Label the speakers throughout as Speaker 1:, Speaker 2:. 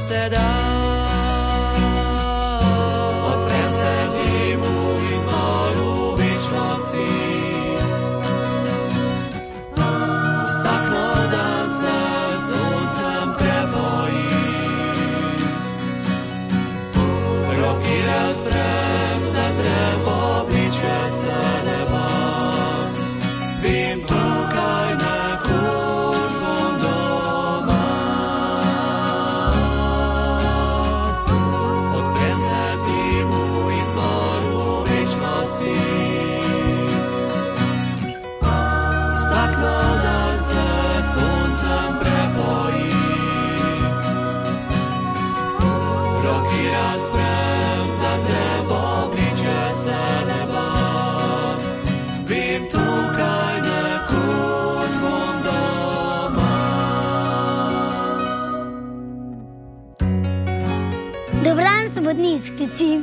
Speaker 1: se da. Odpresteti mu izvor v večnosti. Vsak noda se soncem preboji. Roki razprem, zazrem obliče se neba. Vim tukaj nekud bom doma. Odpre se ti mu izvor v večnosti. Vsak noda se soncem preboji. Roki razprem, zazrem obliče se neba. Vim tukaj nekud bom doma.
Speaker 2: Dober dan, sobotničkici.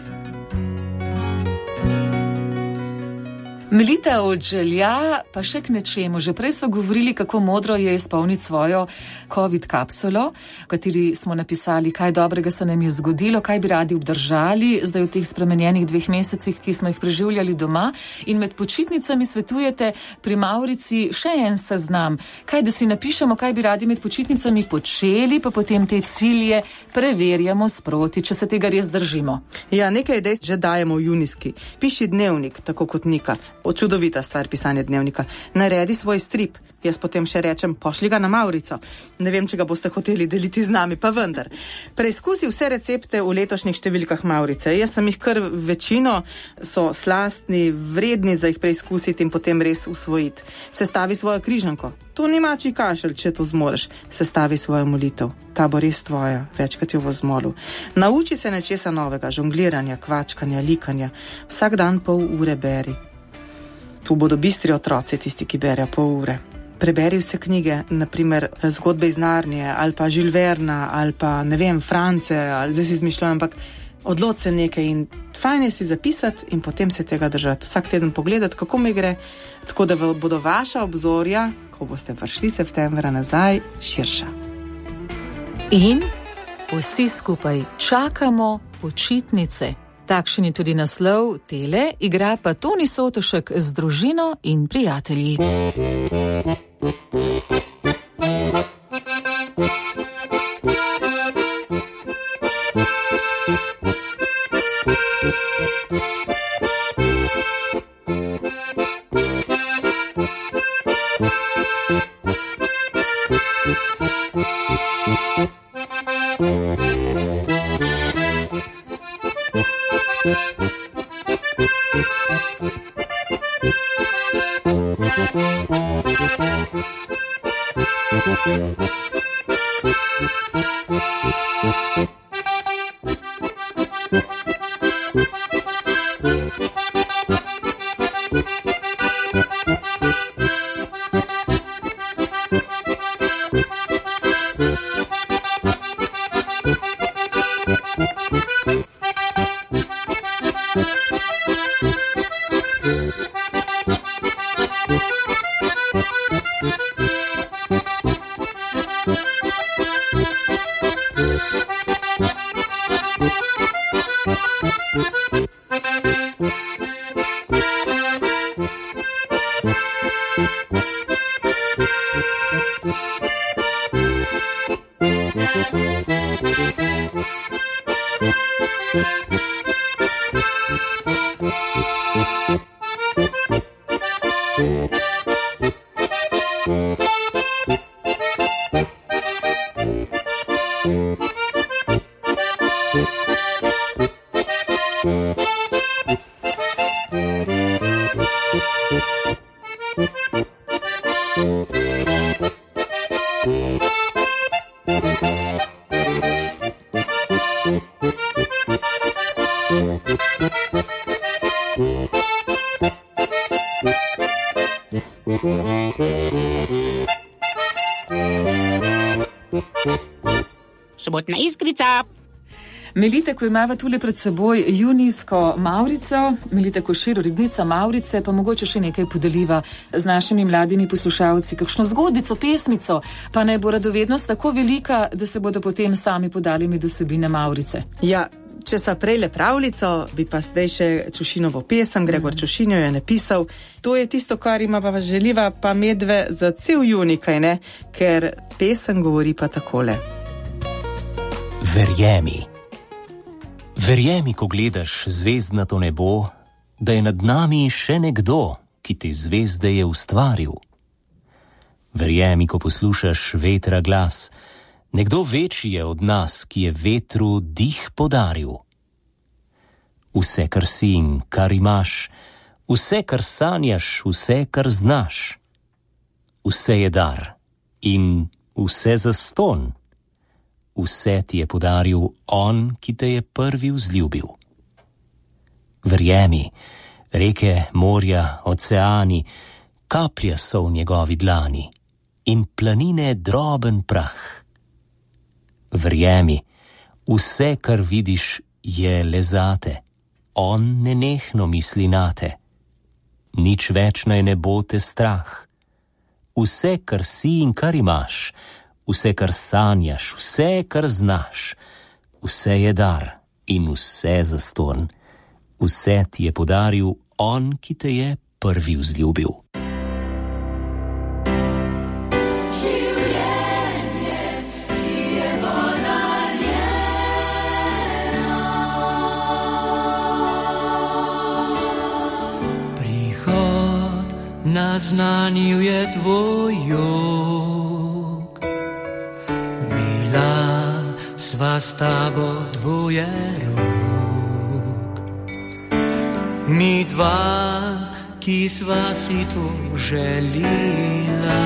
Speaker 3: Melita od želja pa še k nečemu. Že prej smo govorili, kako modro je izpolniti svojo COVID kapsulo, v kateri smo napisali, kaj dobrega se nam je zgodilo, kaj bi radi obdržali zdaj v teh spremenjenih 2 mesecih, ki smo jih preživljali doma. In med počitnicami svetujete pri Mavrici še en seznam. Kaj da si napišemo, kaj bi radi med počitnicami počeli, pa potem te cilje preverjamo sproti, če se tega res držimo.
Speaker 4: Ja, nekaj idej že dajemo v junijski. Piši dnevnik, tako kot Nika. Čudovita stvar pisanje dnevnika. Naredi svoj strip. Jaz potem še rečem, pošli ga na Mavrico. Ne vem, če ga boste hoteli deliti z nami, pa vendar. Preizkusi vse recepte v letošnjih številkah Mavrice. Jaz sem jih kar večino, so slastni, vredni za jih preizkusiti in potem res usvojiti. Sestavi svojo križanko. To ni mačji kašelj, če to zmoreš. Sestavi svojo molitev. Ta bo res tvoja, večkrat jo bo zmolil. Nauči se nečesa novega, žongliranja, kvačkanja, likanja. Vsak dan pol ure beri. Tu bodo bistri otroci, tisti, ki berejo pol ure. Preberi vse knjige, naprimer Zgodbe iz Narnije, ali pa Jules Verna, ali pa, ne vem, France, ali zdaj si izmišljam, ampak odloč se nekaj in fajn je si zapisati in potem se tega držati. Vsak teden pogledati, kako mi gre, tako da bodo vaša obzorja, ko boste prišli septembra nazaj, širša.
Speaker 3: In vsi skupaj čakamo počitnice. Takšen je tudi naslov tele, igra pa Toni Sotošek z družino in prijatelji.
Speaker 5: Sobotna iskrica.
Speaker 3: Melita Koimava tule pred seboj junijsko Mavrico, Melita Košir, urednica Mavrice, pa mogoče še nekaj podeliva z našimi mladimi poslušalci, kakšno zgodbico, pesmico, pa naj bo radovednost tako velika, da se bodo potem sami podali med vsebine Mavrice.
Speaker 4: Ja, če sva prejle pravljico, bi pa zdaj še Čušinovo pesem, Gregor Čušin jo je napisal. To je tisto, kar ima pa želiva pa medve za cel junij, kaj ne? Ker pesem govori pa takole.
Speaker 5: Verjemi. Verjemi, ko gledaš zvezdnato nebo, da je nad nami še nekdo, ki te zvezde je ustvaril. Verjemi, ko poslušaš vetra glas, nekdo večji je od nas, ki je vetru dih podaril. Vse, kar si in kar imaš, vse, kar sanjaš, vse, kar znaš, vse je dar in vse zastonj. Vse ti je podaril on, ki te je prvi vzljubil. Verjemi, reke, morja, oceani, kaplje so v njegovi dlani in planine droben prah. Verjemi, vse, kar vidiš, je le zate, on nenehno misli nate. Nič več naj ne bo te strah. Vse, kar si in kar imaš, vse, kar sanjaš, vse, kar znaš, vse je dar in vse zastonj. Vse ti je podaril on, ki te je prvi vzljubil.
Speaker 1: Prihod naznanil je tvoj jog, mila sva s tabo dvoje rok. Mi dva, ki sva si to želila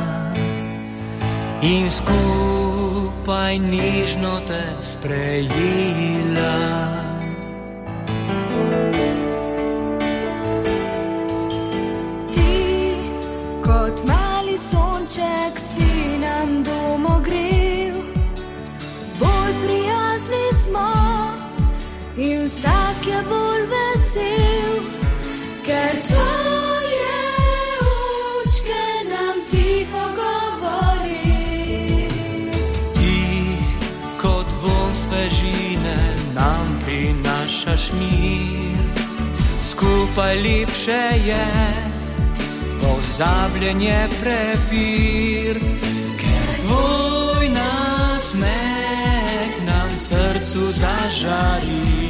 Speaker 1: in skupaj nežno te sprejela.
Speaker 6: Ti kot mali sonček si nam domogrel, bolj prijazni smo in vsak je bolj vesel, ker tvoje očke nam tiho govori.
Speaker 1: Ti kot vonj svežine nam prinašaš mir, skupaj lepše je pozabljen je prepir, ker tvoj nasmeh nam srcu zažari.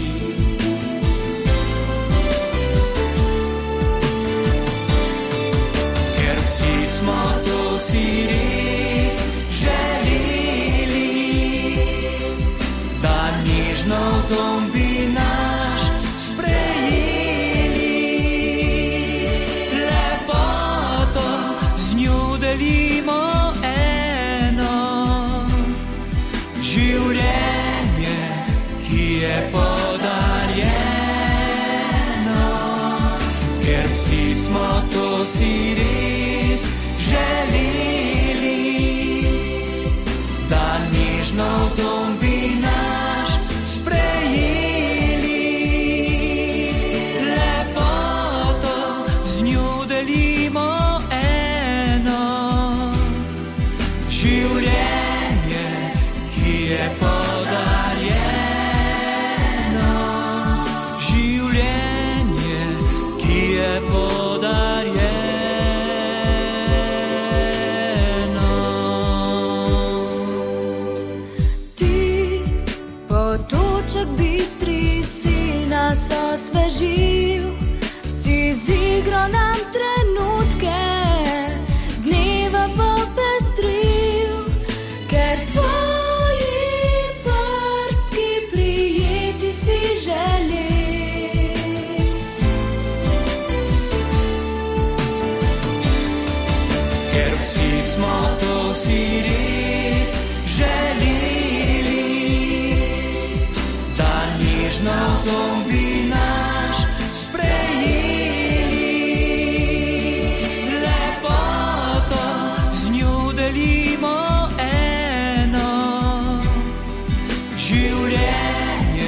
Speaker 1: Smo to si res želeli, da nežno v dom bi naš sprejeli. Lepoto z njo delimo eno, življenje, ki je podarjeno, ker vsi smo to si res želeli, da nežno v dom bi naš sprejeli. Lepoto z njo delimo eno, življenje, ki je podarjeno, življenje, ki je podarjeno.
Speaker 6: Bistri si nas osvežil, si zigral nam trenutke, dneva popestril, ker tvoji prstki prijeti si želi.
Speaker 1: Ker vsi smo to si res želeli, nežno v dom bi naš sprejeli. Lepoto z njo delimo eno, življenje,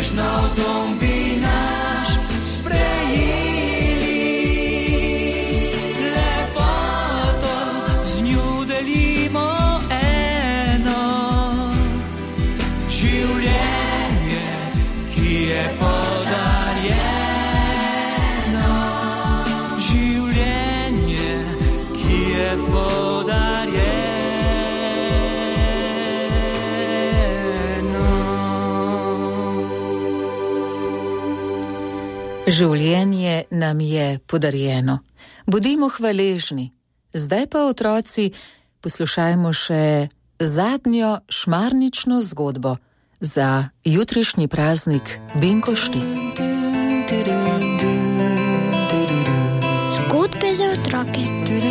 Speaker 1: na tom bi naš sprejeli. Lepoto z njo delimo eno, življenje, ki je podarjeno, življenje, ki je podarjeno.
Speaker 3: Življenje nam je podarjeno. Bodimo hvaležni. Zdaj pa, otroci, poslušajmo še zadnjo šmarnično zgodbo za jutrišnji praznik Binkošti.
Speaker 2: Zgodbe za otroke.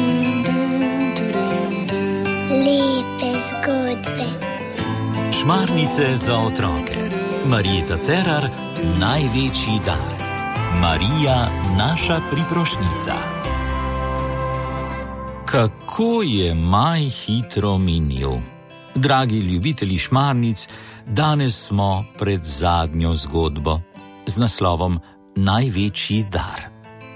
Speaker 2: Lepe zgodbe.
Speaker 7: Šmarnice za otroke. Marjeta Cerar, največji dar. Marija, naša priprošnica. Kako je maj hitro minil. Dragi ljubitelji šmarnic, danes smo pred zadnjo zgodbo z naslovom Največji dar.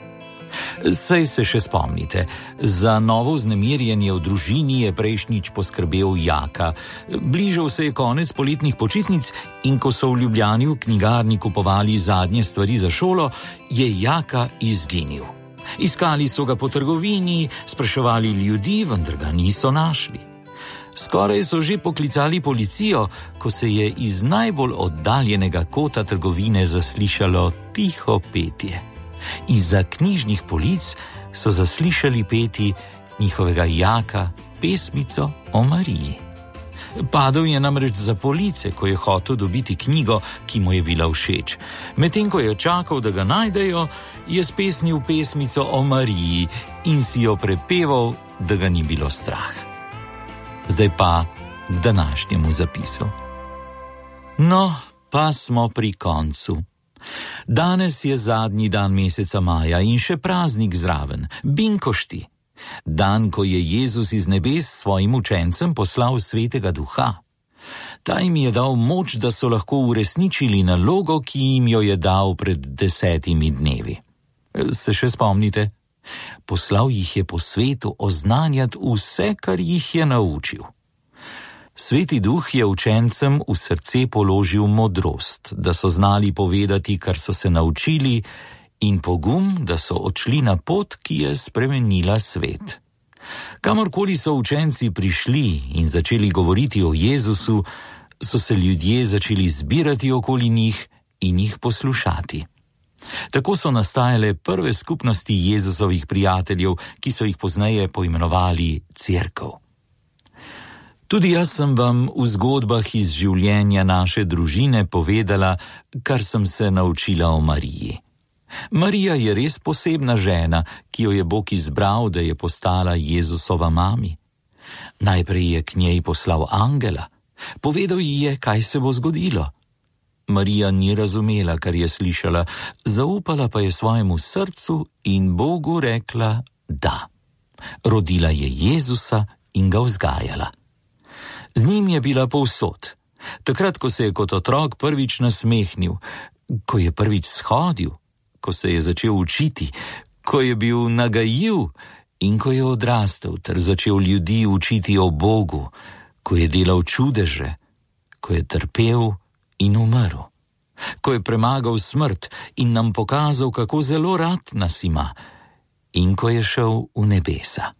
Speaker 7: Saj se še spomnite, za novo vznemirjenje v družini je prejšnjič poskrbel Jaka. Bližal se je konec poletnih počitnic in ko so v Ljubljani v knjigarni kupovali zadnje stvari za šolo, je Jaka izginil. Iskali so ga po trgovini, spraševali ljudi, vendar ga niso našli. Skoraj so že poklicali policijo, ko se je iz najbolj oddaljenega kota trgovine zaslišalo tiho petje. Izza knjižnih polic so zaslišali peti njihovega Jaka pesmico o Mariji. Padel je namreč za police, ko je hotel dobiti knjigo, ki mu je bila všeč. Medtem ko je čakal, da ga najdejo, je spesnil pesmico o Mariji in si jo prepeval, da ga ni bilo strah. Zdaj pa k današnjemu zapisu. No, pa smo pri koncu. Danes je zadnji dan meseca maja in še praznik zraven, Binkošti. Dan, ko je Jezus iz nebes svojim učencem poslal Svetega Duha. Ta jim je dal moč, da so lahko uresničili nalogo, ki jim jo je dal pred 10 dnevi. Se še spomnite? Poslal jih je po svetu oznanjati vse, kar jih je naučil. Sveti Duh je učencem v srce položil modrost, da so znali povedati, kar so se naučili, in pogum, da so odšli na pot, ki je spremenila svet. Kamorkoli so učenci prišli in začeli govoriti o Jezusu, so se ljudje začeli zbirati okoli njih in jih poslušati. Tako so nastajale prve skupnosti Jezusovih prijateljev, ki so jih pozneje poimenovali Cerkev. Tudi jaz sem vam v zgodbah iz življenja naše družine povedala, kar sem se naučila o Mariji. Marija je res posebna žena, ki jo je Bog izbral, da je postala Jezusova mami. Najprej je k njej poslal angela. Povedal ji je, kaj se bo zgodilo. Marija ni razumela, kar je slišala, zaupala pa je svojemu srcu in Bogu rekla da. Rodila je Jezusa in ga vzgajala. Z njim je bila povsod. Takrat, ko se je kot otrok prvič nasmehnil, ko je prvič shodil, ko se je začel učiti, ko je bil nagajiv in ko je odrastel ter začel ljudi učiti o Bogu, ko je delal čudeže, ko je trpel in umrl, ko je premagal smrt in nam pokazal, kako zelo rad nas ima, in ko je šel v nebesa.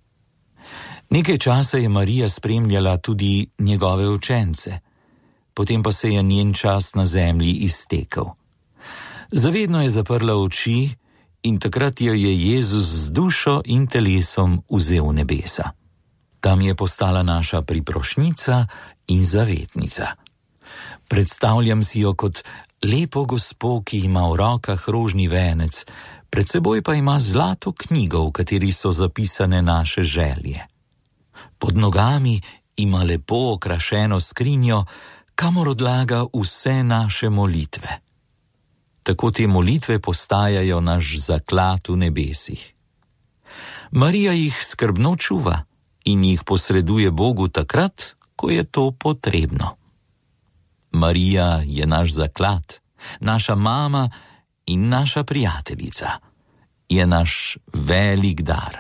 Speaker 7: Nekaj časa je Marija spremljala tudi njegove učence, potem pa se je njen čas na zemlji iztekel. Zavedno je zaprla oči in takrat jo je Jezus z dušo in telesom vzel v nebesa. Tam je postala naša priprošnica in zavetnica. Predstavljam si jo kot lepo gospo, ki ima v rokah rožni venec, pred seboj pa ima zlato knjigo, v kateri so zapisane naše želje. Pod nogami ima lepo okrašeno skrinjo, kamor odlaga vse naše molitve. Tako te molitve postajajo naš zaklad v nebesih. Marija jih skrbno čuva in jih posreduje Bogu takrat, ko je to potrebno. Marija je naš zaklad, naša mama in naša prijateljica. Je naš velik dar.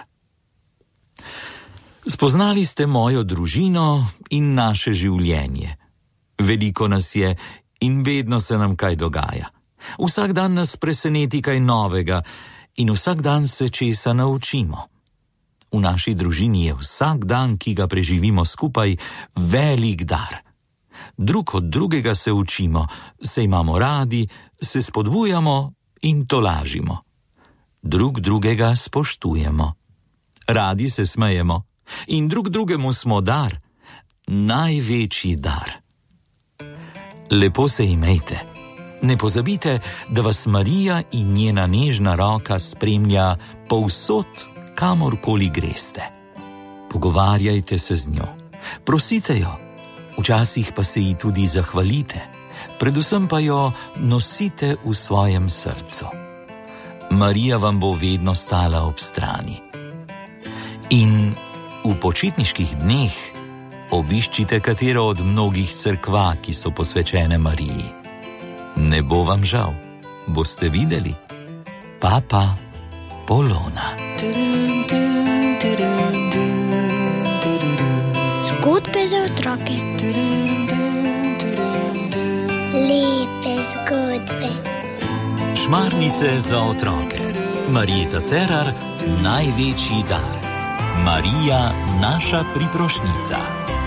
Speaker 7: Spoznali ste mojo družino in naše življenje. Veliko nas je in vedno se nam kaj dogaja. Vsak dan nas preseneti kaj novega in vsak dan se česa naučimo. V naši družini je vsak dan, ki ga preživimo skupaj, velik dar. Drug od drugega se učimo, se imamo radi, se spodbujamo in tolažimo. Drug drugega spoštujemo. Radi se smejemo in drug drugemu smo dar, največji dar. Lepo se imejte. Ne pozabite, da vas Marija in njena nežna roka spremlja povsod, kamorkoli greste. Pogovarjajte se z njo, prosite jo, včasih pa se ji tudi zahvalite, predvsem pa jo nosite v svojem srcu. Marija vam bo vedno stala ob strani. In v počitniških dneh obiščite katero od mnogih cerkva, ki so posvečene Mariji. Ne bo vam žal, boste videli. Papa Polona.
Speaker 2: Zgodbe za otroke. Lepe zgodbe.
Speaker 7: Šmarnice za otroke. Marjeta Cerar, največji dar. Marija, naša priprošnjica.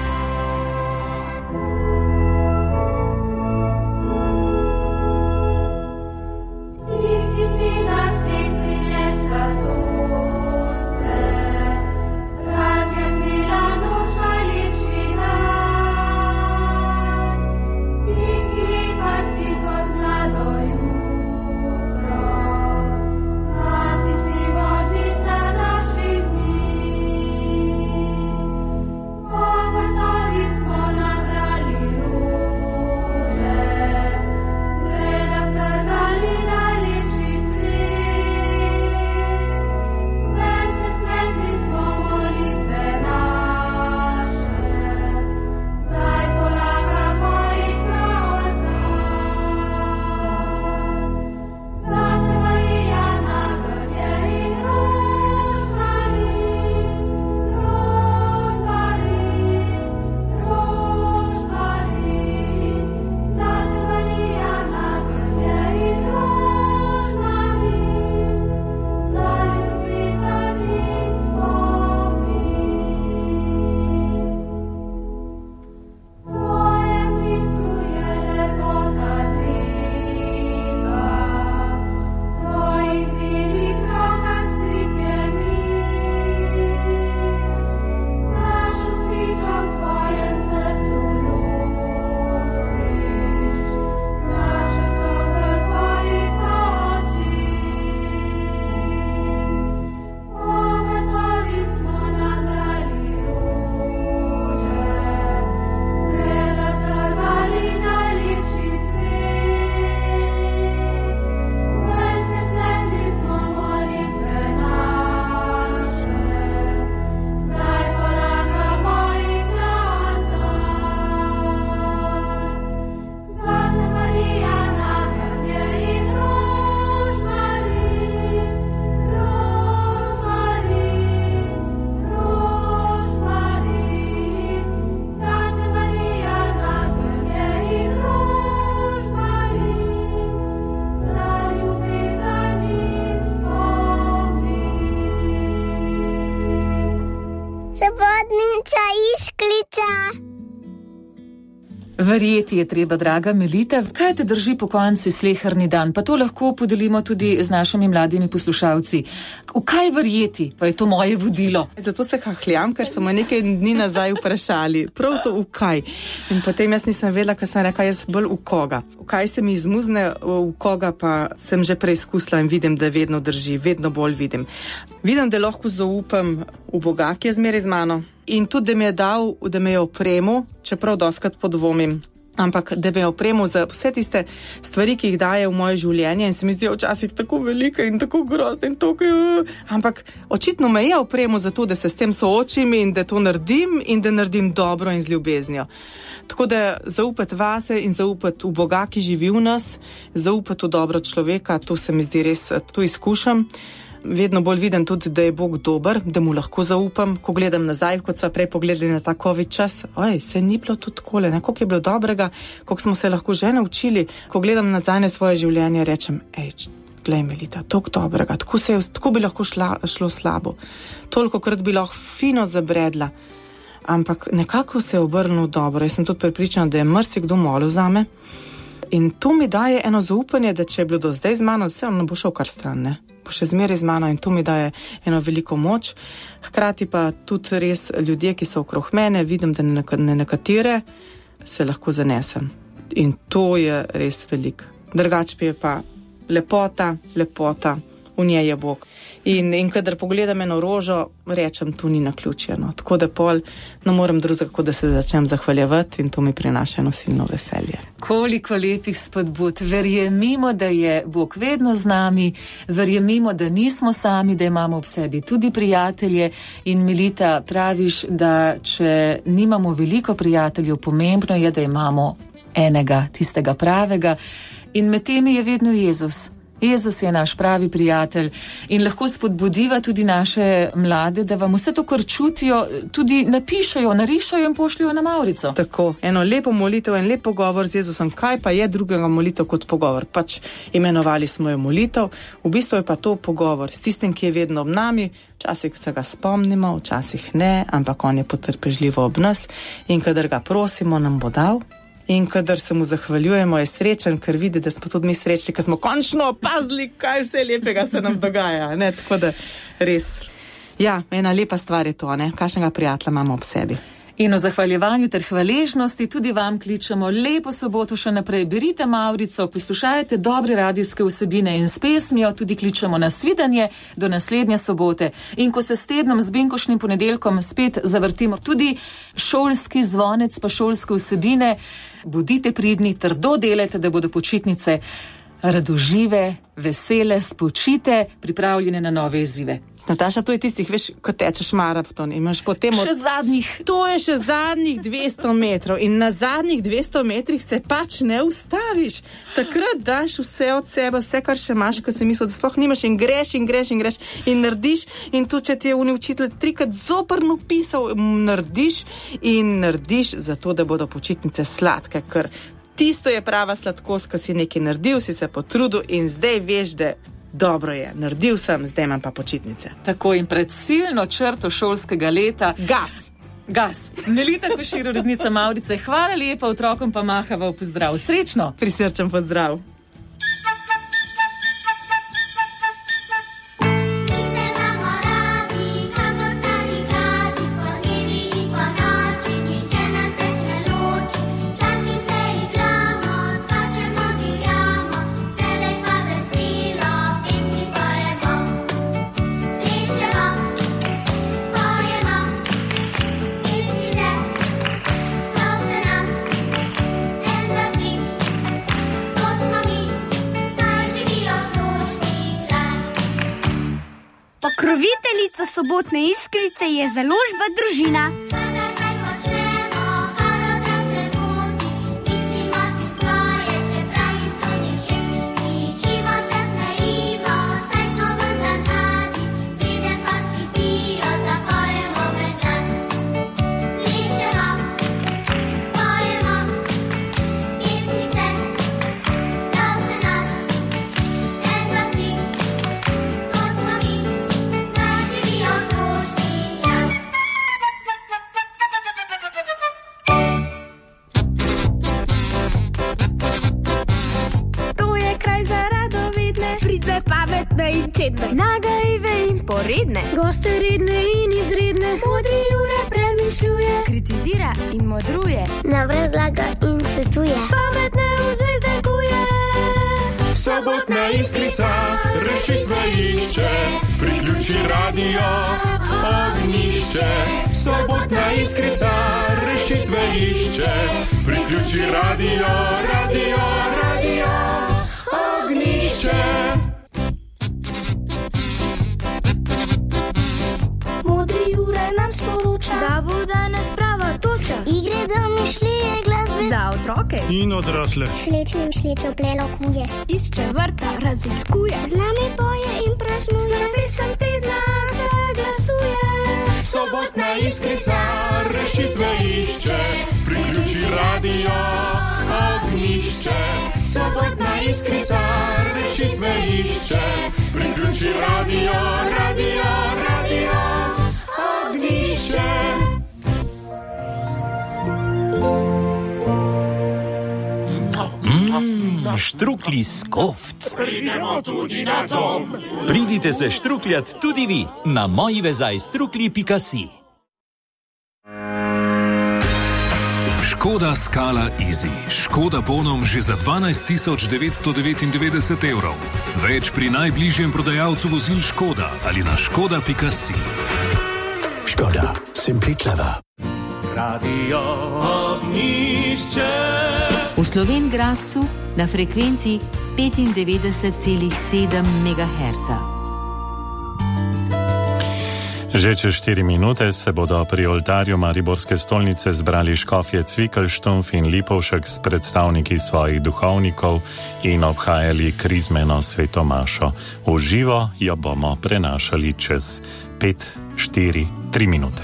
Speaker 2: Vodnica Išklica.
Speaker 3: Verjeti je treba, draga Melita, kaj te drži po konci sleherni dan, pa to lahko podelimo tudi z našimi mladimi poslušalci. V kaj verjeti, pa je to moje vodilo?
Speaker 4: Zato se hahljam, ker so me nekaj dni nazaj vprašali, prav to v kaj. In potem jaz nisem vedela, kaj sem rekla, jaz bolj v koga. V kaj se mi izmuzne, v koga pa sem že preizkusila in vidim, da vedno drži, vedno bolj vidim. Vidim, da lahko zaupam v Boga, ki je zmeraj z mano. In tudi, da mi je dal, da me je opremil, čeprav doskrat podvomim. ampak da bi opremo za vse tiste stvari, ki jih daje v moje življenje in se mi zdijo včasih tako velike in tako grozne in tako, ampak očitno me je opremo za to, da se s tem soočim in da to naredim in da naredim dobro in z ljubeznijo. Tako da zaupati vase in zaupati v Boga, ki živi v nas, zaupati v dobro človeka, to se mi zdi res, to izkušam. Vedno bolj vidim tudi, da je Bog dober, da mu lahko zaupam, ko gledam nazaj, kot sva prej pogledali na ta COVID čas. Se ni bilo tudi takole, koliko je bilo dobrega, koliko smo se lahko že naučili. Ko gledam nazaj na svoje življenje, rečem, glej Melita, toliko dobrega, tako bi lahko šlo slabo. Tolikokrat bi lahko fino zabredla, ampak nekako se je obrnil dobro. Jaz sem tudi prepričana, da je marsikdo molil zame in to mi daje eno zaupanje, da če je bilo do zdaj z mano, se on ne bo šel kar stran, ne? Bo še zmeraj z mano in to mi daje eno veliko moč. Hkrati pa tudi res ljudje, ki so okrog mene, vidim, da na nekatere se lahko zanesem. In to je res veliko. Drugače pa je pa lepota, v njej je Bog. In kadar pogledam eno rožo, rečem, tu ni naključje. Tako da pol ne morem drugega, kot da se začnem zahvaljevati in to mi prinaša eno silno veselje.
Speaker 3: Koliko lepih spodbud. Verjemimo, da je Bog vedno z nami, verjemimo, da nismo sami, da imamo ob sebi tudi prijatelje. In Melita, praviš, da če nimamo veliko prijateljev, pomembno je, da imamo enega, tistega pravega. In med temi je vedno Jezus. Jezus je naš pravi prijatelj in lahko spodbudiva tudi naše mlade, da vam vse to, kar čutijo, tudi napišajo, narišajo in pošljajo na Maurico.
Speaker 4: Tako, eno lepo molitev, en lep pogovor z Jezusom. Kaj pa je drugega molitev kot pogovor? Pač imenovali smo jo molitev, v bistvu je pa to pogovor s tistim, ki je vedno ob nami. Včasih se ga spomnimo, včasih ne, ampak on je potrpežljivo ob nas in kadar ga prosimo, nam bo dal. In kadar se mu zahvaljujemo, je srečen, ker vidi, da smo tudi mi srečni, ker smo končno opazili, kaj vse lepega se nam dogaja. Tako da res, ena lepa stvar je to, kakšnega prijatelja imamo ob sebi.
Speaker 3: In o zahvaljevanju ter hvaležnosti tudi vam kličemo lepo soboto še naprej. Berite Maurico, poslušajte dobre radijske vsebine in s pesmijo tudi kličemo na svidenje do naslednje sobote. In ko se s tednom z binkošnim ponedeljkom spet zavrtimo tudi šolski zvonec pa šolske vsebine, bodite pridni, trdo delajte, da bodo počitnice radožive, vesele, spočite, pripravljene na nove izzive.
Speaker 4: Nataša, to je tistih, veš, ko tečeš maraton, imaš potem
Speaker 3: To
Speaker 4: je še zadnjih 200 metrov in na zadnjih 200 metrih se pač ne ustaviš. Takrat daš vse od sebe, vse, kar še imaš, ko si mislil, da sploh nimaš in greš in narediš in tu, če ti je učitelj 3krat zoprno pisal, narediš zato, da bodo počitnice sladke, ker tisto je prava sladkost, ko si nekaj naredil, si se potrudil in zdaj veš, da dobro je, naredil sem, zdaj imam pa počitnice.
Speaker 3: Tako in pred ciljno črto šolskega leta. Gas. Melita Košir, urednica Maurice, hvala lepa, otrokom pa mahava v pozdrav. Srečno.
Speaker 4: Prisrčen pozdrav.
Speaker 2: Pokroviteljica sobotne Iskrice je založba Družina.
Speaker 6: Nagajve in poredne,
Speaker 2: goste redne in izredne,
Speaker 6: modri ure premišljuje, kritizira in modruje,
Speaker 2: nam razlaga in svetuje,
Speaker 6: pametne v zvezde kuje.
Speaker 1: So Sobotna iskrica rešitve išče, priključi radio Ognjišče. Sobotna iskrica rešitve išče, priključi radio Ognjišče.
Speaker 6: Modri Jure nam sporoča, da bo danes prava toča. Igre, domišljije, glasbe za otroke
Speaker 8: in odrasle.
Speaker 6: Slečnim šlečo plelo kuje, išče vrta, raziskuje, z nami poje in praznuje, za pesem tedna se glasuje.
Speaker 1: Sobotna iskrica rešitve išče, priključi radio Ognjišče. Sobotna iskrica rešitve išče, priključi radio Ognjišče.
Speaker 7: Štruklji s kofc.
Speaker 1: Pridemo tudi na dom.
Speaker 7: Pridite se štrukljat tudi vi na mojivezajstrukli.si.
Speaker 9: Škoda Scala Easy. Škoda bonom že za 12.999 €. Več pri najbližjem prodajalcu vozil Škoda ali na škoda.si.
Speaker 10: Škoda. Simply clever.
Speaker 1: Radio Ognjišče.
Speaker 11: V Slovenj Gradcu na frekvenci 95,7 MHz.
Speaker 12: Že čez 4 minute se bodo pri oltarju Mariborske stolnice zbrali škofje Cvikl, Štumf in Lipovšek s predstavniki svojih duhovnikov in obhajali krizmeno sveto mašo. V živo jo bomo prenašali čez 5, 4, 3 minute.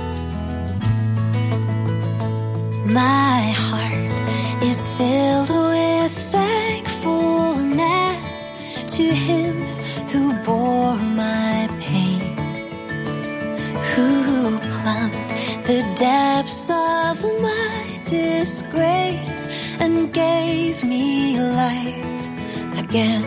Speaker 13: My heart is filled with thankfulness to him who bore my pain, who plumbed the depths of my disgrace and gave me life again,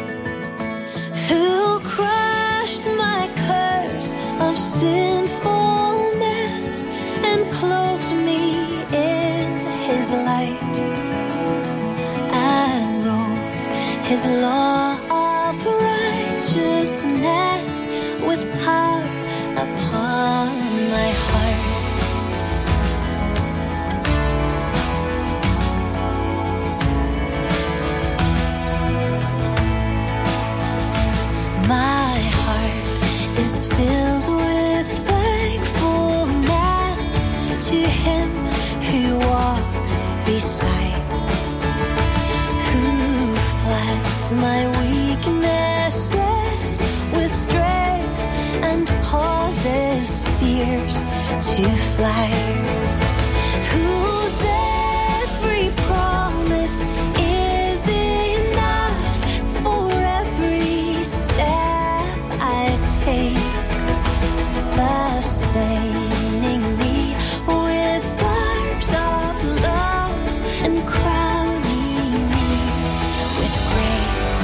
Speaker 13: who crushed my curse of sinfulness and clothed me in his light and wrote his law of righteousness with power upon my heart. My heart is filled with thankfulness to him who walks beside, who floods my weaknesses with strength and causes fears to fly, whose every promise is enough for every step I take, sustaining me with arms of love and crowning me with grace.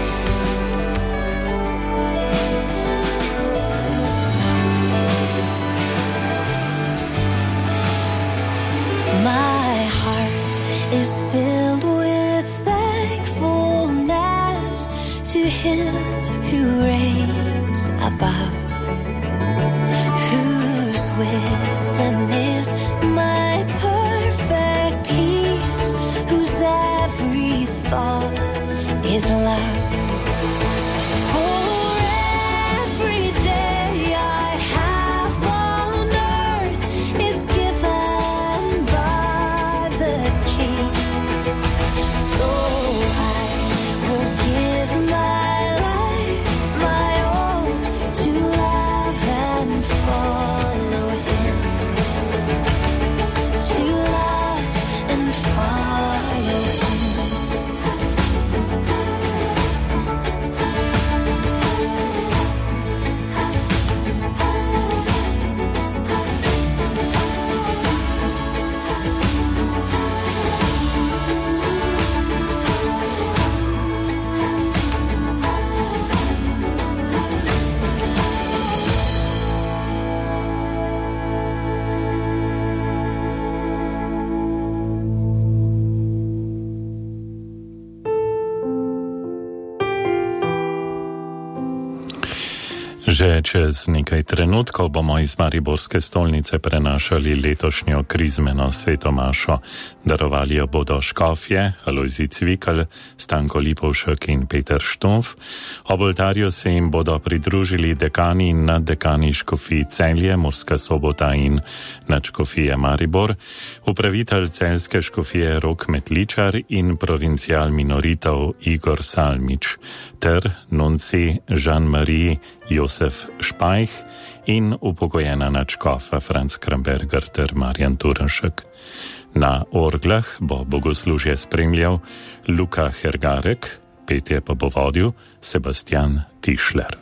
Speaker 13: My heart is filled with thankfulness to him who reigns above, whose wisdom is my perfect peace, whose every thought is love. For every day I have on earth is given by the King, so I will give my life, my all, to love and follow him, to love and follow him.
Speaker 12: Že čez nekaj trenutkov bomo iz mariborske stolnice prenašali letošnjo krizmeno svetomašo. Darovali jo bodo škofje, Alojzij Cvikl, Stanko Lipovšek in Peter Štumf. Ob oltarju se jim bodo pridružili dekani in naddekani škofij Celje, Murska Sobota in nadškofije Maribor, upravitelj celjske škofije Rok Metličar in provincial minoritev Igor Salmič ter nunci Jean-Marie Josef Špajh in upokojena nadškofa Franc Kramberger ter Marjan Turenšek. Na orglah bo bogoslužje spremljal Luka Hergarek, petje pa bo vodil Sebastian Tišler.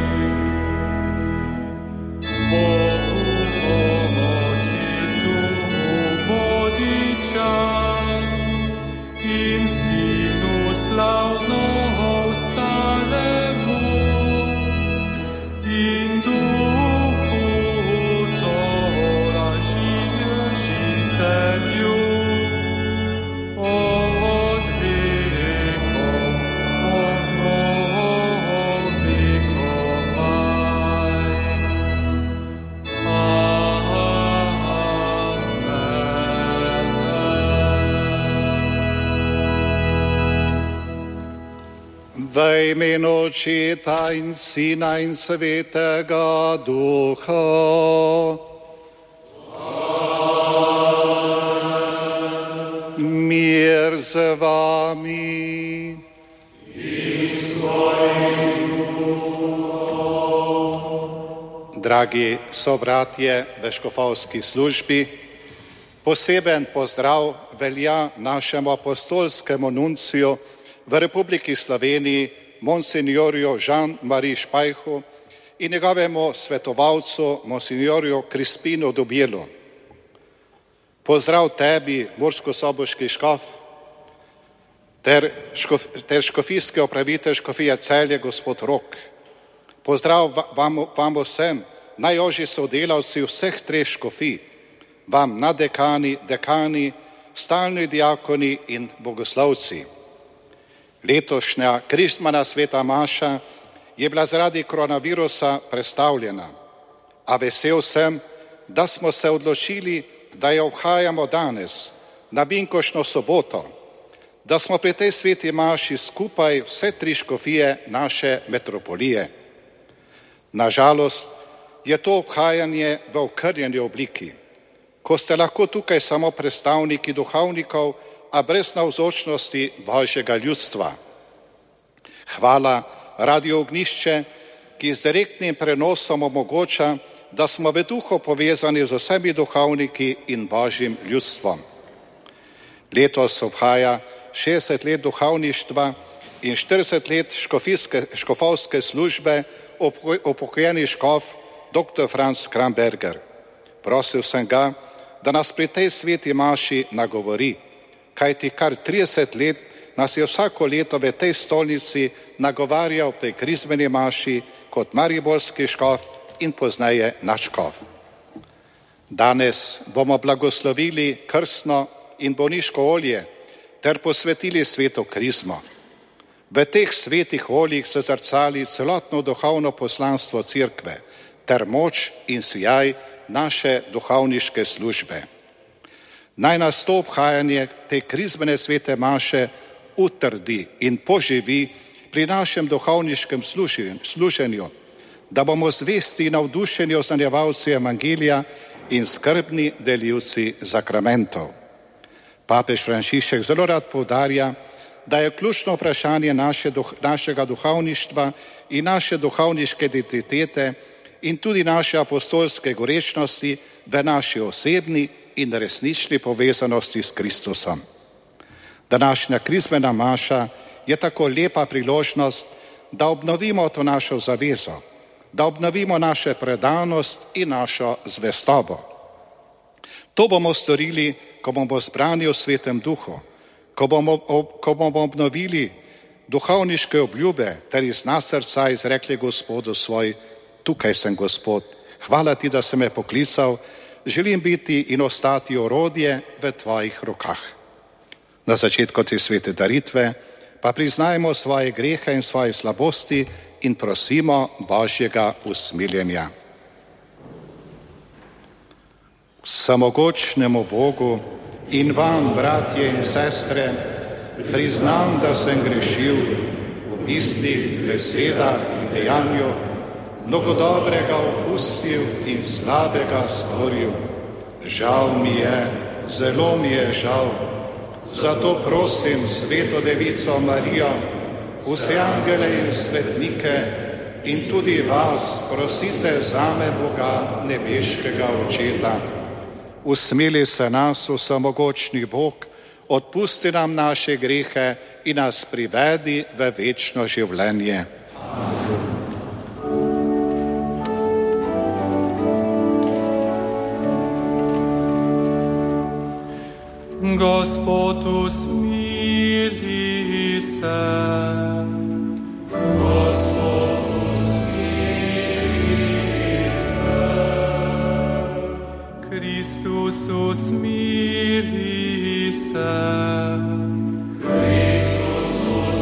Speaker 1: Bogu oči tu
Speaker 8: V imenu Očeta in Sina in Svetega Duha. Mir z vami. Dragi sobratje v škofovski službi, poseben pozdrav velja našemu apostolskemu nunciju v Republiki Sloveniji, monsinjorju Jean-Marie Špajhu in njegovemu svetovalcu, monsinjorju Crispinu Dubielu. Pozdrav tebi, murskosoboški škof, ter škofijski upravitelj škofije Celje, gospod Rok. Pozdrav vam vsem, najožji sodelavci vseh treh škofij, vam nadekani, dekani, stalni diakoni in bogoslovci. Letošnja križmana sveta maša je bila zaradi koronavirusa prestavljena, a vesel sem, da smo se odločili, da jo obhajamo danes, na binkošno soboto, da smo pri tej sveti maši skupaj vse tri škofije naše metropolije. Nažalost je to obhajanje v okrnjeni obliki, ko ste lahko tukaj samo predstavniki duhovnikov, a brez navzočnosti Božjega ljudstva. Hvala Radio Ognjišče, ki z direktnim prenosom omogoča, da smo v duhu povezani z vsemi duhovniki in Božjim ljudstvom. Letos obhaja 60 let duhovništva in 40 let škofovske službe upokojeni škof dr. Franz Kramberger. Prosil sem ga, da nas pri tej sveti maši nagovori, kajti kar 30 let nas je vsako leto v tej stolnici nagovarjal pri krizmeni maši kot mariborski škof in pozneje naš škof. Danes bomo blagoslovili krstno in bolniško olje ter posvetili sveto krizmo. V teh svetih oljih se zrcali celotno duhovno poslanstvo Cerkve ter moč in sijaj naše duhovniške službe. Naj nas to obhajanje te krizmene svete maše utrdi in poživi pri našem duhovniškem služenju, da bomo zvesti navdušeni oznanjevalci evangelija in skrbni delivci zakramentov. Papež Frančišek zelo rad poudarja, da je ključno vprašanje našega duhovništva in naše duhovniške identitete in tudi naše apostolske gorečnosti v naši osebni in resnični povezanosti s Kristusom. Današnja krizmena maša je tako lepa priložnost, da obnovimo to našo zavezo, da obnovimo našo predanost in našo zvestobo. To bomo storili, ko bomo zbrani v Svetem Duhu, ko bomo obnovili duhovniške obljube ter iz nas srca izrekli Gospodu svoj: tukaj sem, Gospod, hvala ti, da si me poklical, želim biti in ostati orodje v tvojih rokah. Na začetku te svete daritve pa priznajmo svoje grehe in svoje slabosti in prosimo Božjega usmiljenja. Samogočnemu Bogu in vam, bratje in sestre, priznam, da sem grešil v mislih, besedah in dejanju, mnogo dobrega opustil in slabega storil. Žal mi je, zelo mi je žal. Zato prosim Sveto Devico Marijo, vse angele in svetnike in tudi vas prosite zame Boga nebeškega Očeta. Usmili se nas, vsemogočni Bog, odpusti nam naše grehe in nas privedi v večno življenje.
Speaker 1: Gospod, usmili se. Gospod, usmili se. Kristus, usmili se. Kristus,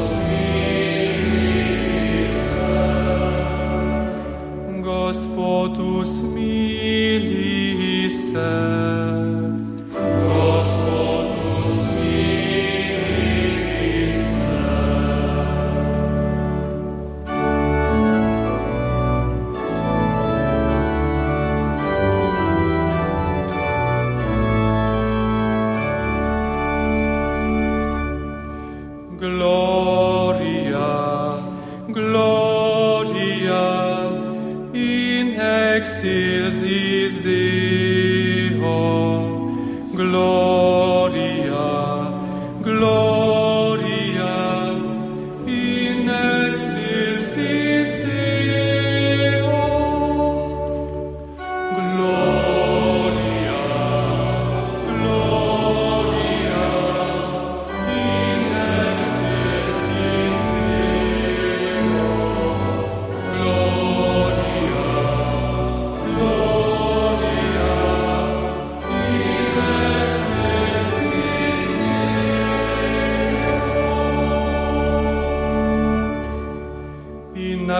Speaker 1: usmili se. Gospod, usmili se. Gospod, usmili se.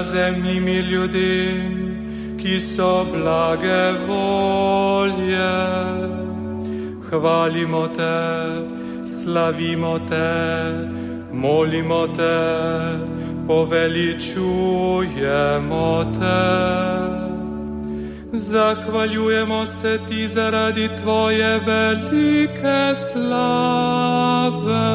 Speaker 14: zemljimi ljudem, ki so blage volje. Hvalimo te, slavimo te, molimo te, poveličujemo te. Zahvaljujemo se ti zaradi tvoje velike slave.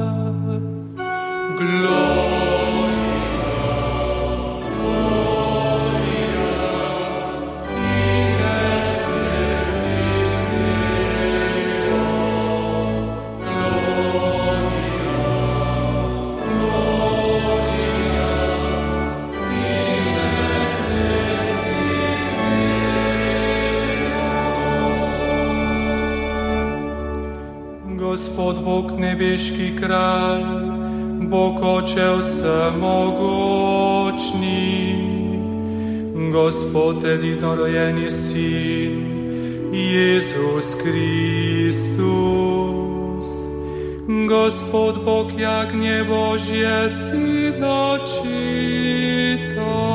Speaker 14: Gospod Bog nebeški kralj, Bog Oče vsemogočni, Gospod edinorođeni Sin, Jezus Kristus, Gospod Bog jagnje Božje sinočito.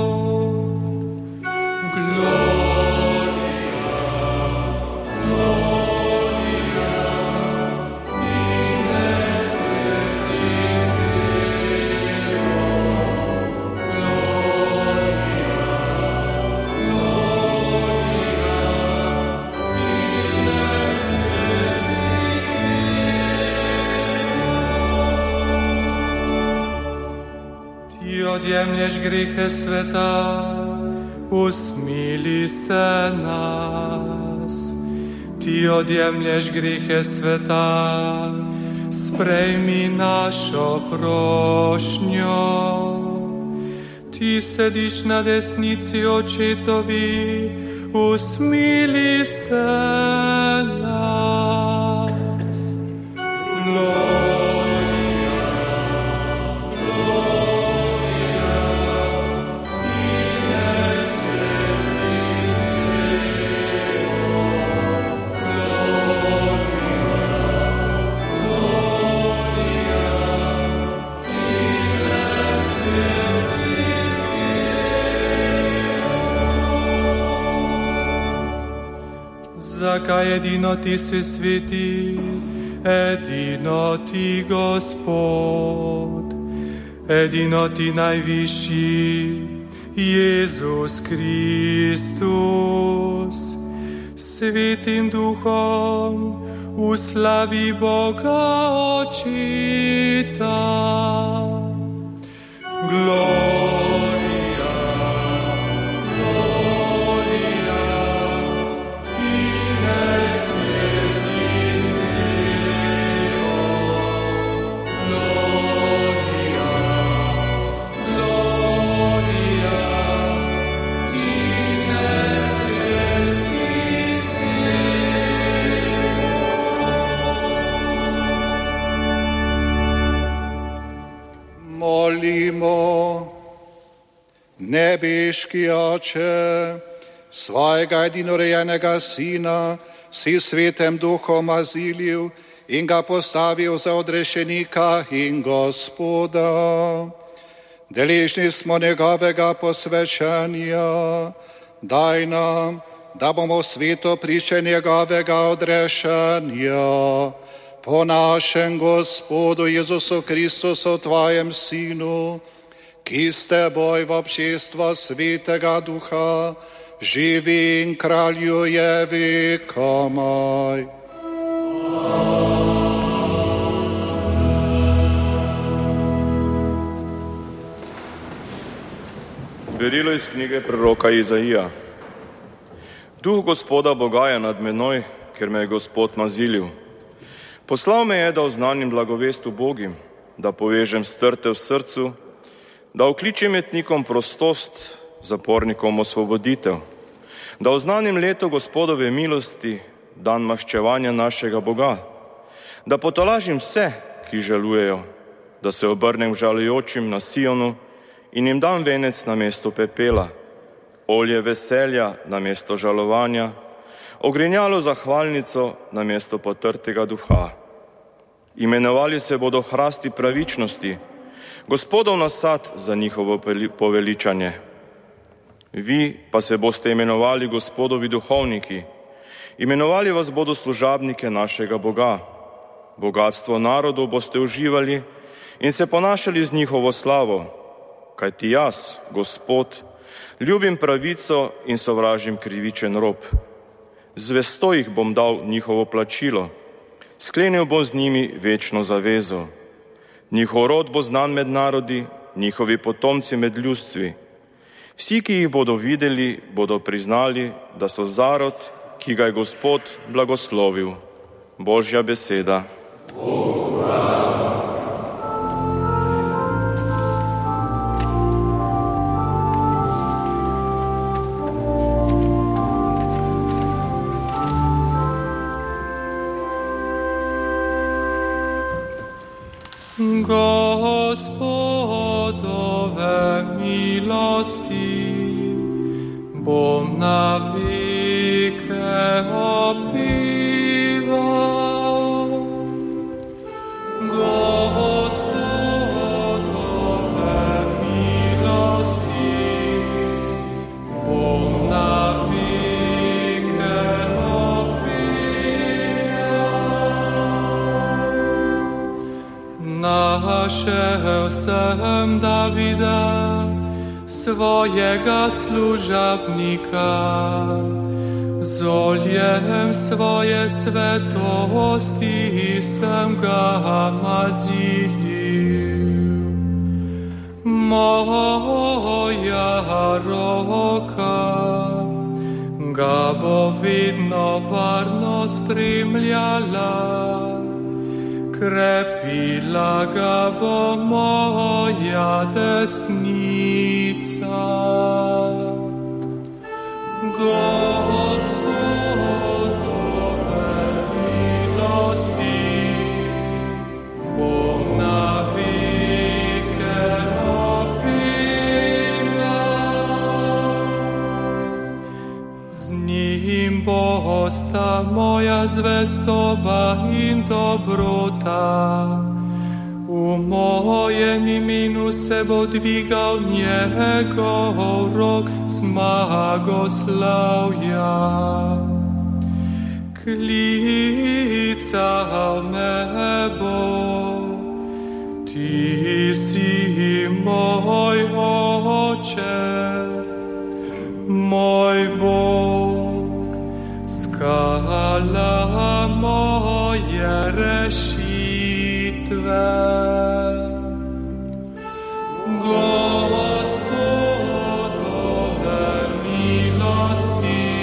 Speaker 14: Odjemlješ grehe sveta, usmili se nas. Ti odjemlješ grehe sveta, sprejmi našo prošnjo. Ti sediš na desnici Očetovi, usmili se nas. Zakaj edino ti si sveti, edino ti Gospod, edino ti najvišji, Jezus Kristus, Svetim Duhom v slavi Boga Očita.
Speaker 8: Molimo, nebeški Oče, svojega edinorojenega Sina si Svetem Duhom azilil in ga postavil za odrešenika in Gospoda. Deležni smo njegovega posvečanja, daj nam, da bomo sveto priče njegovega odrešenja. Po našem Gospodu Jezusu Kristusu, tvojem Sinu, ki s teboj v občestvo Svetega Duha živi in kraljuje vekomaj.
Speaker 15: Berilo iz knjige proroka Izaija. Duh Gospoda Boga je nad menoj, ker me je Gospod nazilil. Poslal me je, da oznanim blagovest ubogim, da povežem strte v srcu, da okličem jetnikom prostost, zapornikom osvoboditev, da oznanim leto Gospodove milosti, dan maščevanja našega Boga, da potolažim vse, ki žalujejo, da se obrnem žalujočim na Sionu in jim dam venec na mesto pepela, olje veselja na mesto žalovanja, ogrinjalo zahvalnico na mesto potrtega duha. Imenovali se bodo hrasti pravičnosti, Gospodov nasad za njihovo poveličanje. Vi pa se boste imenovali Gospodovi duhovniki, imenovali vas bodo služabnike našega Boga. Bogatstvo narodov boste uživali in se ponašali z njihovo slavo, kajti jaz, Gospod, ljubim pravico in sovražim krivičen rob. Zvesto jih bom dal njihovo plačilo, sklenil bom z njimi večno zavezo. Njihov rod bo znan med narodi, njihovi potomci med ljudstvi. Vsi, ki jih bodo videli, bodo priznali, da so zarod, ki ga je Gospod blagoslovil. Božja beseda.
Speaker 14: Gospodove milosti bom na veke opeval. Gospodove milosti bom na veke opeval. Našel sem Davida, svojega služabnika, z oljem svoje svetosti sem ga mazilil. Moja roka ga bo vedno varno spremljala, krepila ga bo moja desnica. Gospodove milosti bom na veke opeval. Z njim bosta moja zvestoba in dobrota. V mojem imenu se bo dvigal njegov rok zmagoslavja. Klical me bo, ti si moj oče, moj Bog, skala moje rešitve. Gospodove milosti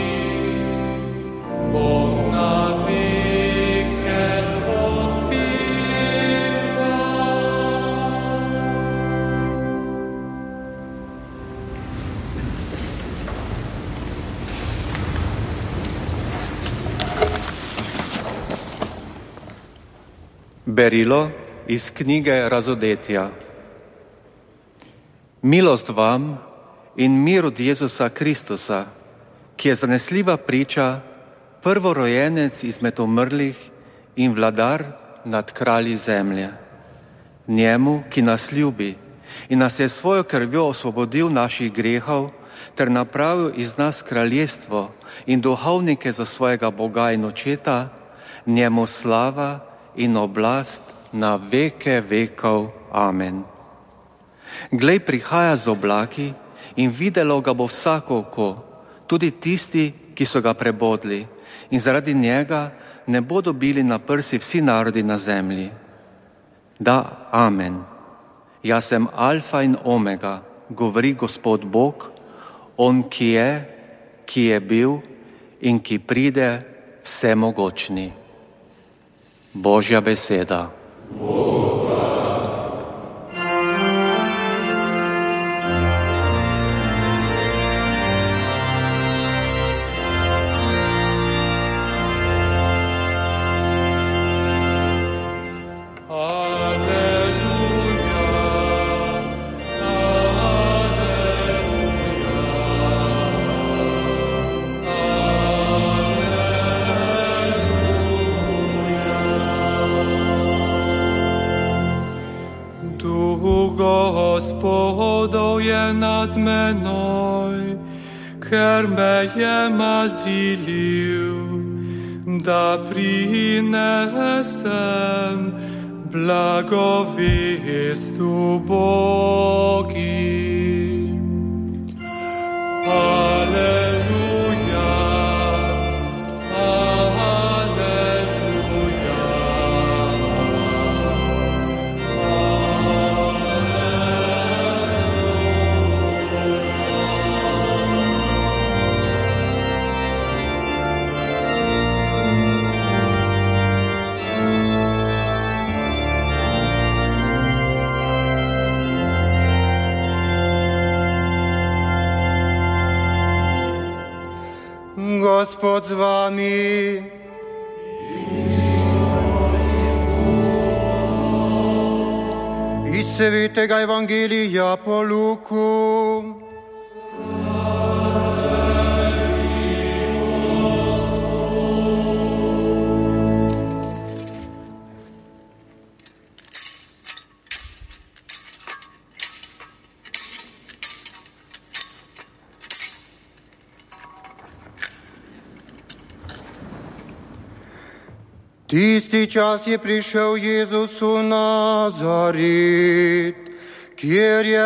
Speaker 14: bom na veke opeval.
Speaker 16: Berilo iz knjige Razodetja. Milost vam in mir od Jezusa Kristusa, ki je zanesljiva priča, prvorojenec izmed umrlih in vladar nad kralji zemlje. Njemu, ki nas ljubi in nas je svojo krvjo osvobodil naših grehov ter napravil iz nas kraljestvo in duhovnike za svojega Boga in očeta, njemu slava in oblast na veke vekov. Amen. Glej, prihaja z oblaki in videlo ga bo vsako oko, tudi tisti, ki so ga prebodli, in zaradi njega ne bodo bili na prsi vsi narodi na zemlji. Da, amen. Jaz sem alfa in omega, govori Gospod Bog, on, ki je bil in ki pride, vsemogočni. Božja beseda.
Speaker 14: Gospodov je nad menoj, ker me je mazilil, da prinesem blagovest ubogim. Aleluja, aleluja,
Speaker 17: Gospod z vami. Iz Svetega Evangelija po Luku. Tisti čas je prišel Jezus v Nazaret, kjer je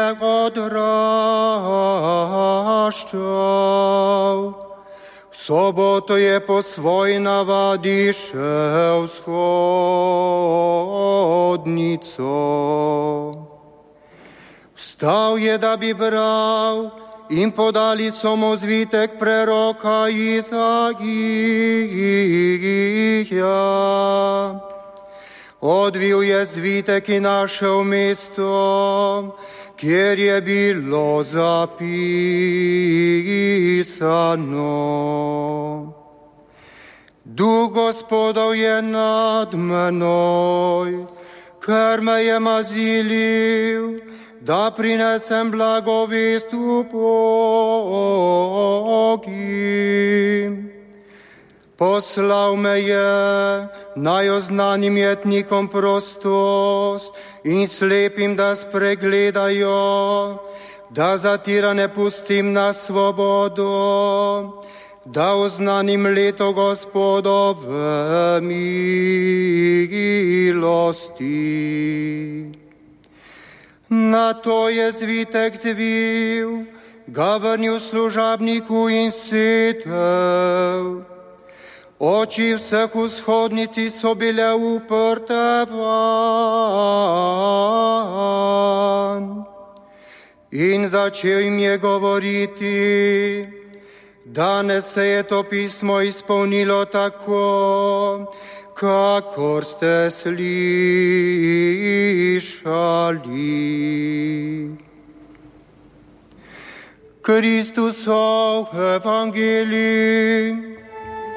Speaker 17: odraščal. V soboto je po svoji navadi šel s hodnico. Vstal je, da bi bral, in podali so mu zvitek preroka Izajija. Odvil je zvitek in našel mesto, kjer je bilo zapisano: Duh Gospodov je nad menoj, ker me je mazilil, da prinesem blagovest ubogim. Poslal me je, naj oznanim jetnikom prostost in slepim, da spregledajo, da zatirane pustim na svobodo, da oznanim leto Gospodove milosti. Na to je zvitek zvil, ga vrnil služabniku in sedel. Oči vseh v shodnici so bile uprte van. In začel jim je govoriti: danes se je to pismo izpolnilo tako, kakor ste slišali. Kristusov evangelij.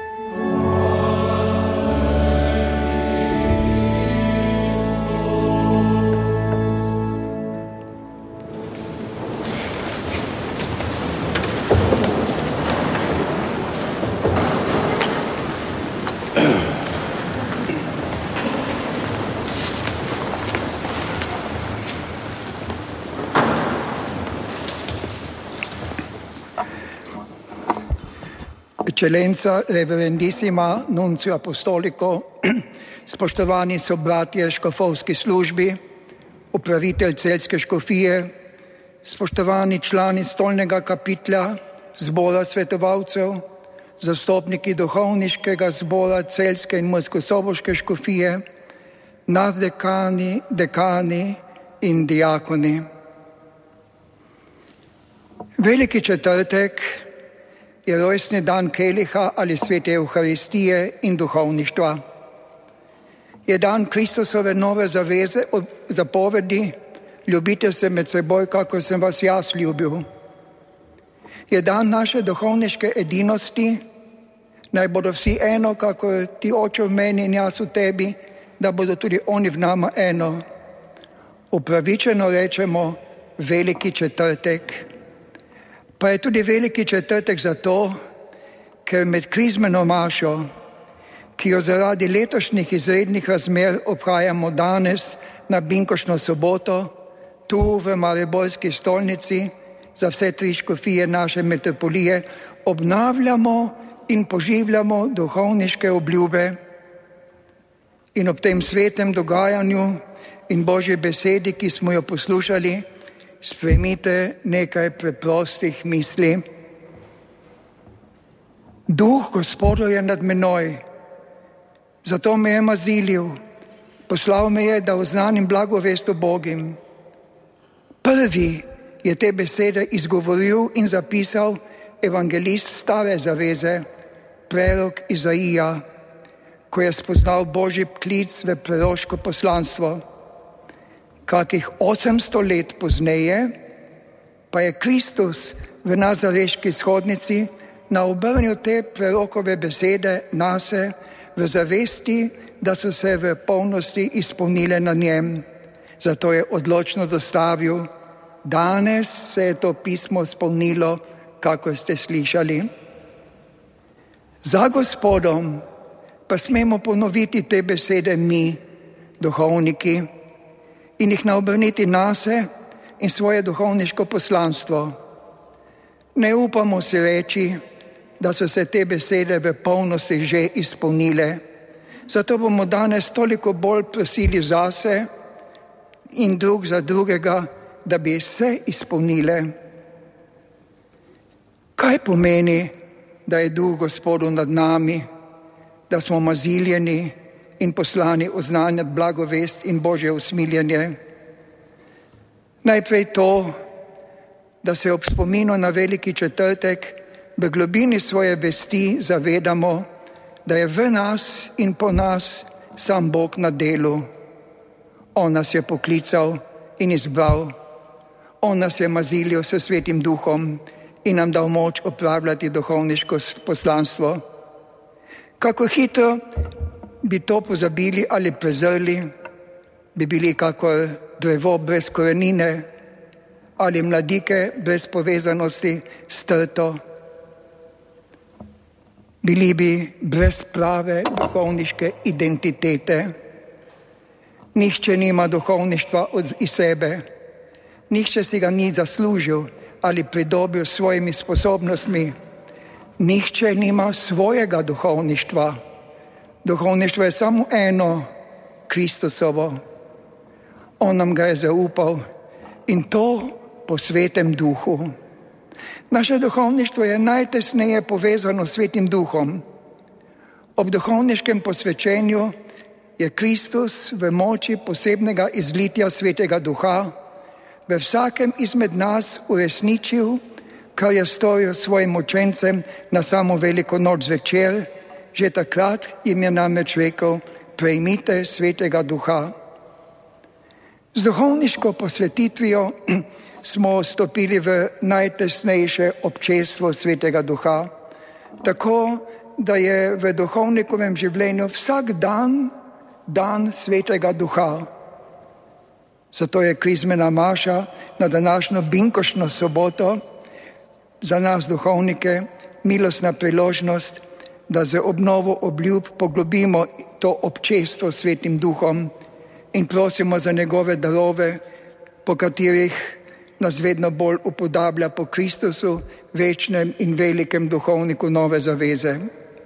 Speaker 18: Eccellenza, reverendissima nuncio apostolico, spoštovani so bratje škofovski službi, upravitelj Celjske škofije, spoštovani člani stolnega kapitla zbora svetovalcev, zastopniki duhovniškega zbora Celjske in Murskosoboške škofije, naddekani, dekani in diakoni. Veliki četrtek je rojstni dan keliha ali svete Evharistije in duhovništva. Je dan Kristusove nove zaveze, zapovedi: ljubite se med seboj, kako sem vas jaz ljubil. Je dan naše duhovniške edinosti, naj bodo vsi eno, kako ti oče v meni in jaz v tebi, da bodo tudi oni v nama eno. Upravičeno rečemo veliki četrtek. Pa je tudi veliki četrtek zato, ker med krizmeno mašo, ki jo zaradi letošnjih izrednih razmer obhajamo danes na binkošno soboto, tu v Mariborski stolnici za vse 3 škofije naše metropolije obnavljamo in poživljamo duhovniške obljube in ob tem svetem dogajanju in Božji besedi, ki smo jo poslušali, sprejmite nekaj preprostih misli. Duh Gospodov je nad menoj, zato me je mazilil, poslal me je, da oznanim blagovest o Bogim. Prvi je te besede izgovoril in zapisal evangelist Stare zaveze, prerok Izaija, ko je spoznal Božji klic v proroško poslanstvo. Kakih 800 let pozneje pa je Kristus v nazareški shodnici naobrnil te prorokove besede nase v zavesti, da so se v polnosti izpolnile na njem. Zato je odločno dostavil, danes se je to pismo izpolnilo, kako ste slišali. Za Gospodom pa smemo ponoviti te besede mi, duhovniki, in jih naobrniti nase in svoje duhovniško poslanstvo. Ne upamo si reči, da so se te besede v polnosti že izpolnile. Zato bomo danes toliko bolj prosili zase in drug za drugega, da bi se izpolnile. Kaj pomeni, da je Duh Gospodu nad nami, da smo maziljeni in poslani oznanjati blagovest in Božje usmiljenje? Najprej to, da se ob spominu na Veliki četrtek v globini svoje vesti zavedamo, da je v nas in po nas sam Bog na delu. On nas je poklical in izbral. On nas je mazilil s Svetim Duhom in nam dal moč opravljati duhovniško poslanstvo. Kako hitro bi to pozabili ali prezrli, bi bili kakor drevo brez korenine ali mladike brez povezanosti s trto. Bili bi brez prave duhovniške identitete. Nihče nima duhovništva iz sebe. Nihče si ga ni zaslužil ali pridobil s svojimi sposobnostmi. Nihče nima svojega duhovništva. Duhovništvo je samo eno, Kristusovo. On nam ga je zaupal in to po Svetem Duhu. Naše duhovništvo je najtesneje povezano s Svetim Duhom. Ob duhovniškem posvečenju je Kristus v moči posebnega izlitja Svetega Duha v vsakem izmed nas uresničil, kar je storil svojim učencem na samo Veliko noč zvečer. Že takrat jim je namreč rekel, prejmite Svetega Duha. Z duhovniško posvetitvijo smo stopili v najtesnejše občestvo Svetega Duha, tako da je v duhovnikovem življenju vsak dan Svetega Duha. Zato je krizmena maša na današnjo binkošno soboto za nas duhovnike milostna priložnost, da z obnovo obljub poglobimo to občestvo s Svetim Duhom in prosimo za njegove darove, po katerih nas vedno bolj upodablja po Kristusu, večnem in velikem duhovniku nove zaveze.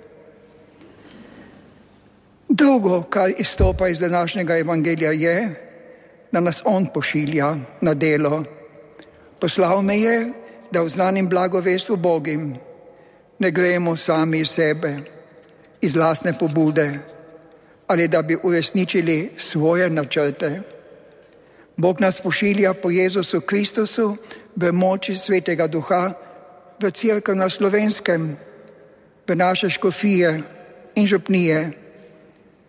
Speaker 18: Drugo, kar izstopa iz današnjega evangelija, je, da nas on pošilja na delo. Poslal me je, da oznanim blagovest o Bogim. Ne gremo sami iz sebe, iz lastne pobude, ali da bi uresničili svoje načrte. Bog nas pošilja po Jezusu Kristusu v moči Svetega Duha v cerkev na Slovenskem, v naše škofije in župnije,